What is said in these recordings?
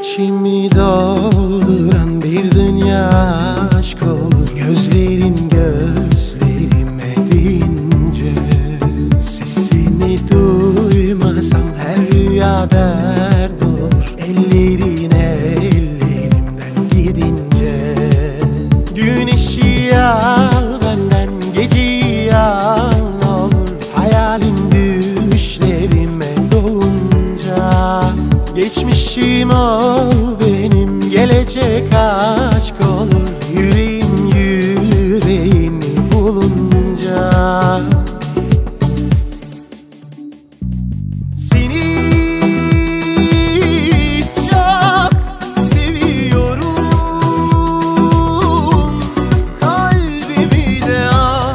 İçimi dolduran bir dünya aşk olur. Gözlerin gözlerime deyince, sesini duymasam her rüya dert olur. Ellerin ellerimden gidince, güneşi al benden, geceyi al ne olur. Hayalim düşlerime dolunca, geçmişim ol benim, gelecek aşk olur. Yüreğim yüreğini bulunca, seni çok seviyorum. Kalbimi de al,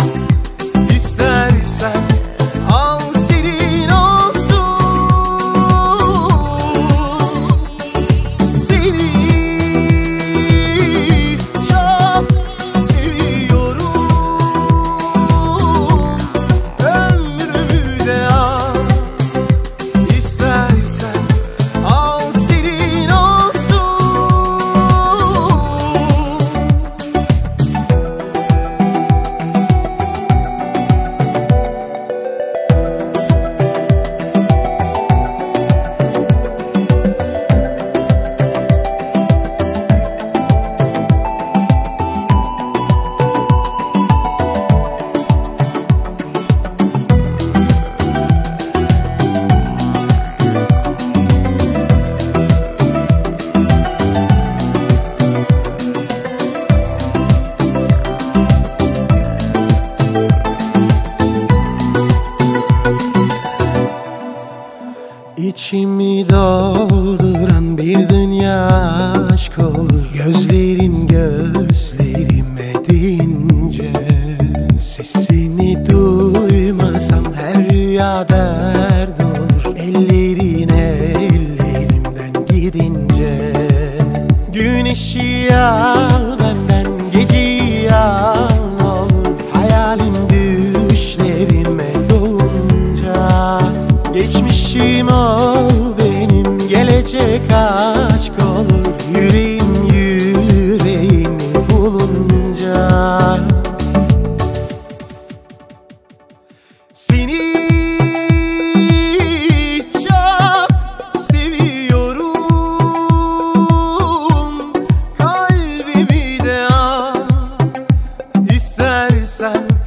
istersen al senin olsun. Seni çok seviyorum. Ömrümü de al, istersen al senin olsun. İçimi dolduran bir dünya aşk olur. Gözlerin gözlerime deyince, sesini duymasam her rüya dert olur. Ellerin ellerimden gidince, güneşi al benden, geceyi al ne olur. Hayalim düşlerime dolunca, geçmişim ol benim, gelecek aşk olur. Yüreğim yüreğini bulunca, seni çok seviyorum. Kalbimi de al, istersen